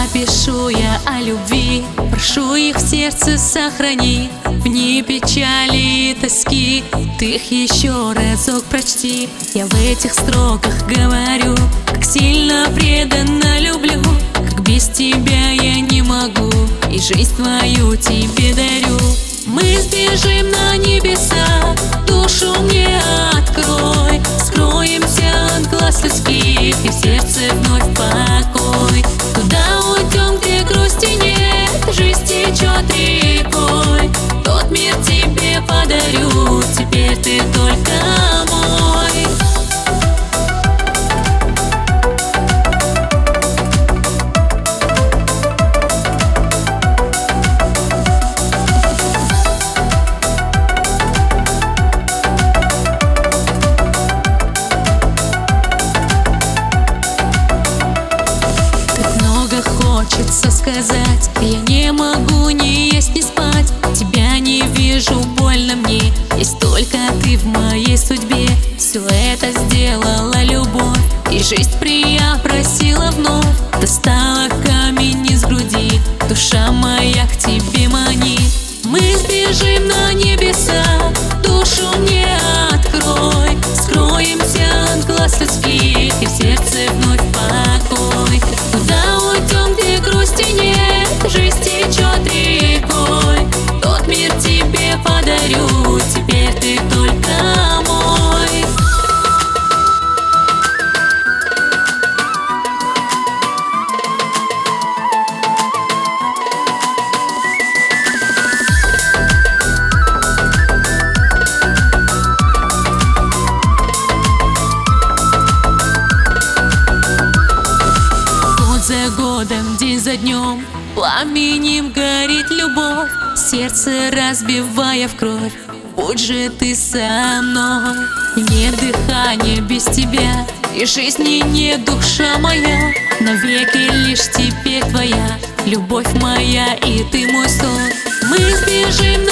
напишу я о любви, прошу их в сердце сохрани. В ней печали и тоски, ты их еще разок прочти. Я в этих строках говорю, как сильно преданно люблю, как без тебя я не могу, и жизнь твою тебе дарю. Мы сбежим на небеса, душу мне открой, скроемся от глаз людских, и в сердце вновь покой. Туда уйдем, где грусти нет, жизнь течет рекой. Тот мир тебе подарю, теперь ты только мой. Хочется сказать, я не могу ни есть, ни спать. Тебя не вижу, больно мне, есть только ты в моей судьбе. Все это сделала любовь, и жизнь прия просила вновь. Достала камень из груди, душа моя к тебе манит. Мы сбежим на небеса, душу мне открой, скроемся от глаз людских, и в сердце вновь покой. Туда уйдем, где грусти нет, жизнь течет рекой. Тот мир тебе подарю, теперь ты только мой. За годом, день за днем, пламенем горит любовь, сердце разбивая в кровь. Будь же ты со мной, нет дыхания без тебя, и жизни нет, душа моя, навеки лишь теперь твоя, любовь моя и ты мой сон. Мы сбежим